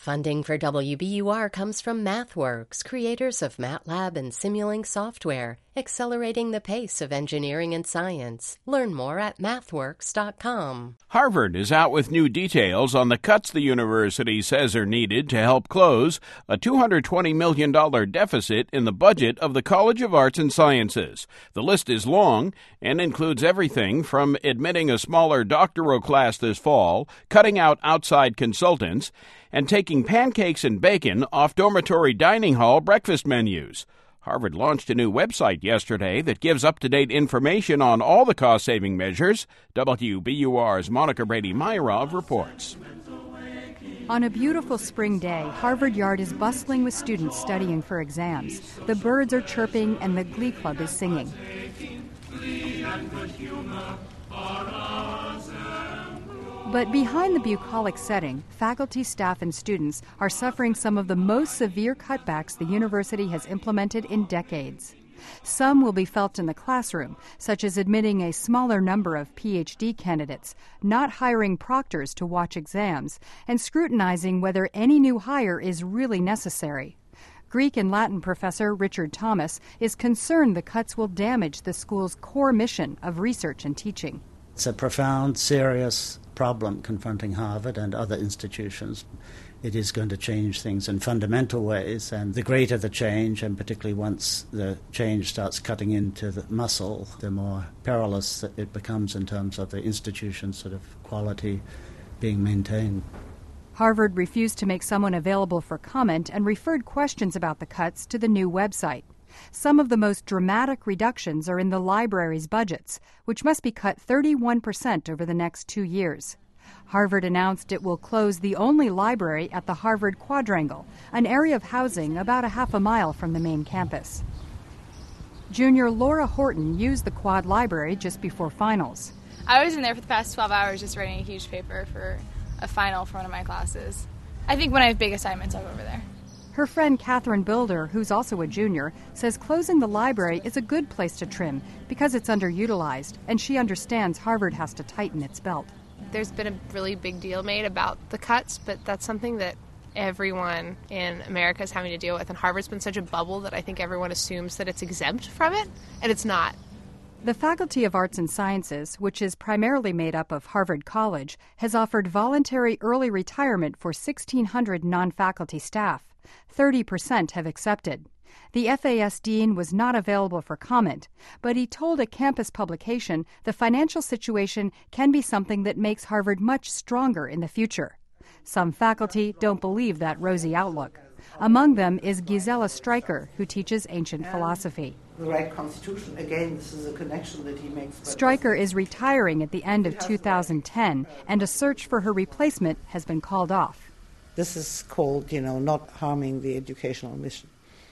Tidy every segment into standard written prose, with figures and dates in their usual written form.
Funding for WBUR comes from MathWorks, creators of MATLAB and Simulink software, accelerating the pace of engineering and science. Learn more at mathworks.com. Harvard is out with new details on the cuts the university says are needed to help close a $220 million deficit in the budget of the College of Arts and Sciences. The list is long and includes everything from admitting a smaller doctoral class this fall, cutting out outside consultants, and taking pancakes and bacon off dormitory dining hall breakfast menus. Harvard launched a new website yesterday that gives up-to-date information on all the cost-saving measures. WBUR's Monica Brady-Myrov reports. On a beautiful spring day, Harvard Yard is bustling with students studying for exams. The birds are chirping and the Glee Club is singing. But behind the bucolic setting, faculty, staff, and students are suffering some of the most severe cutbacks the university has implemented in decades. Some will be felt in the classroom, such as admitting a smaller number of PhD candidates, not hiring proctors to watch exams, and scrutinizing whether any new hire is really necessary. Greek and Latin professor Richard Thomas is concerned the cuts will damage the school's core mission of research and teaching. It's a profound, serious problem confronting Harvard and other institutions. It is going to change things in fundamental ways, and the greater the change, and particularly once the change starts cutting into the muscle, the more perilous it becomes in terms of the institution's sort of quality being maintained. Harvard refused to make someone available for comment and referred questions about the cuts to the new website. Some of the most dramatic reductions are in the library's budgets, which must be cut 31% over the next 2 years. Harvard announced it will close the only library at the Harvard Quadrangle, an area of housing about a half a mile from the main campus. Junior Laura Horton used the Quad Library just before finals. I was in there for the past 12 hours just writing a huge paper for a final for one of my classes. I think when I have big assignments, I'll go over there. Her friend Catherine Builder, who's also a junior, says closing the library is a good place to trim because it's underutilized, and she understands Harvard has to tighten its belt. There's been a really big deal made about the cuts, but that's something that everyone in America is having to deal with, and Harvard's been such a bubble that I think everyone assumes that it's exempt from it, and it's not. The Faculty of Arts and Sciences, which is primarily made up of Harvard College, has offered voluntary early retirement for 1,600 non-faculty staff. 30% have accepted. The FAS dean was not available for comment, but he told a campus publication the financial situation can be something that makes Harvard much stronger in the future. Some faculty don't believe that rosy outlook. Among them is Gisela Stryker, who teaches ancient philosophy. The right constitution, again, this is a connection that he makes. Stryker is retiring at the end of 2010, and a search for her replacement has been called off. This is called, not harming the educational mission.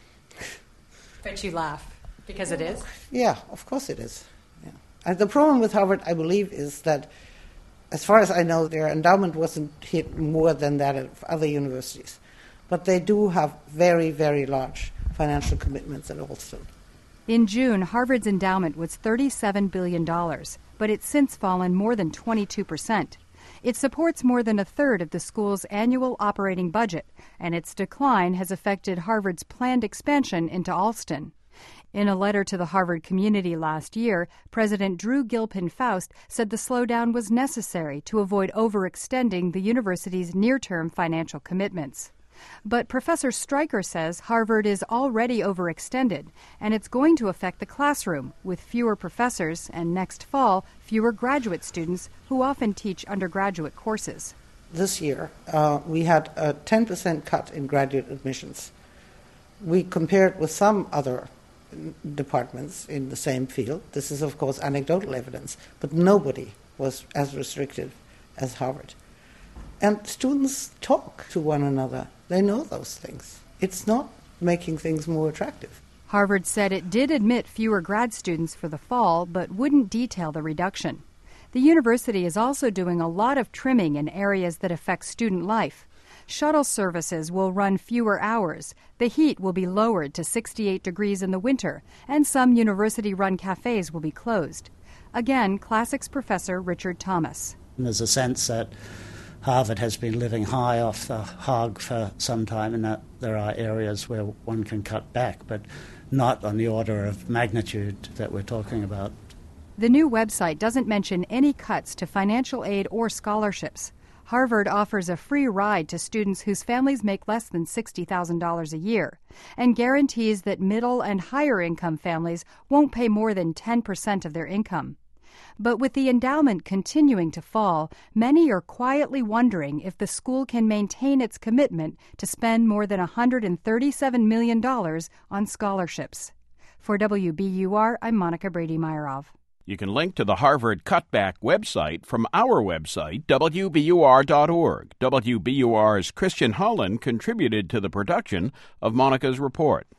But you laugh, because it is? Yeah, of course it is. Yeah. And the problem with Harvard, I believe, is that, as far as I know, their endowment wasn't hit more than that of other universities. But they do have very, very large financial commitments at Alston. In June, Harvard's endowment was $37 billion, but it's since fallen more than 22%. It supports more than a third of the school's annual operating budget, and its decline has affected Harvard's planned expansion into Alston. In a letter to the Harvard community last year, President Drew Gilpin Faust said the slowdown was necessary to avoid overextending the university's near-term financial commitments. But Professor Stryker says Harvard is already overextended, and it's going to affect the classroom, with fewer professors and next fall, fewer graduate students who often teach undergraduate courses. This year, we had a 10% cut in graduate admissions. We compared with some other departments in the same field. This is, of course, anecdotal evidence, but nobody was as restrictive as Harvard. And students talk to one another. They know those things. It's not making things more attractive. Harvard said it did admit fewer grad students for the fall, but wouldn't detail the reduction. The university is also doing a lot of trimming in areas that affect student life. Shuttle services will run fewer hours. The heat will be lowered to 68 degrees in the winter, and some university-run cafes will be closed. Again, classics professor Richard Thomas. There's a sense that Harvard has been living high off the hog for some time, and that there are areas where one can cut back, but not on the order of magnitude that we're talking about. The new website doesn't mention any cuts to financial aid or scholarships. Harvard offers a free ride to students whose families make less than $60,000 a year and guarantees that middle and higher income families won't pay more than 10% of their income. But with the endowment continuing to fall, many are quietly wondering if the school can maintain its commitment to spend more than $137 million on scholarships. For WBUR, I'm Monica Brady-Meyerov. You can link to the Harvard Cutback website from our website, WBUR.org. WBUR's Christian Holland contributed to the production of Monica's report.